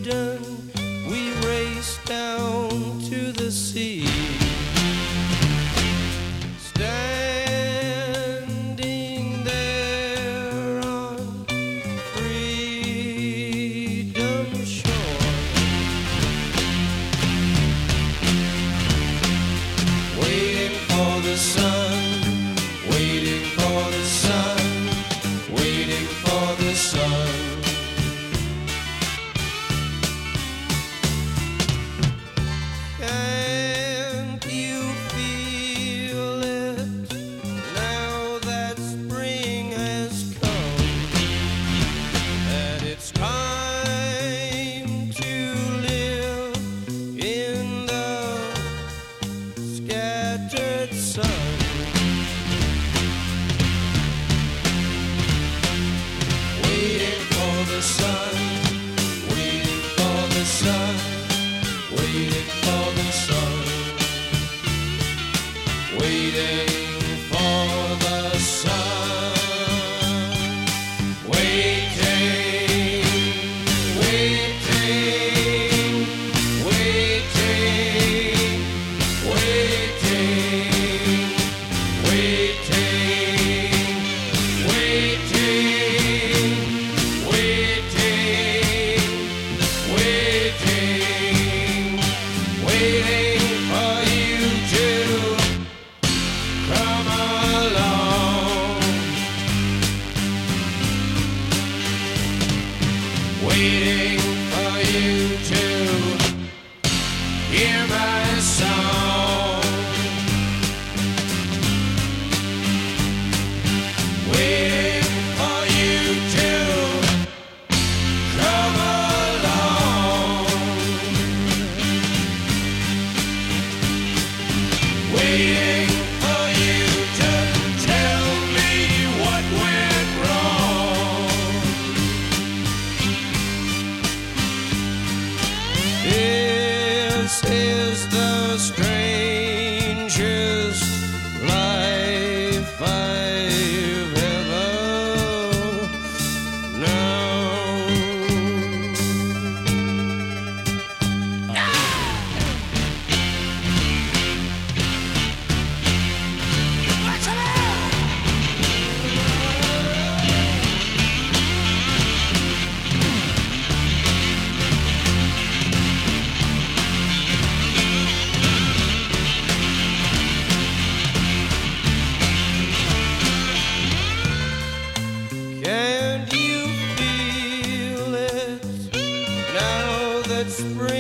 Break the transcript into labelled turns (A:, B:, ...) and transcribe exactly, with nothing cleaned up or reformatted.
A: Eden, we raced down to the sea. Standing there on freedom's shore, waiting for the sun, waiting for the sun, waiting for the sun. Can't you feel it now that spring has come? That it's time to live in the scattered sun. Waiting for the sun, waiting for the sun, waiting for the sun, waiting for the sun, waiting, waiting, waiting, waiting, waiting, waiting, waiting, waiting, waiting for you to come along. Waiting for you to hear my song. Waiting for you to come along. Waiting for you to tell me what went wrong. This is the strangest life I've ever known. Can't you feel it now that spring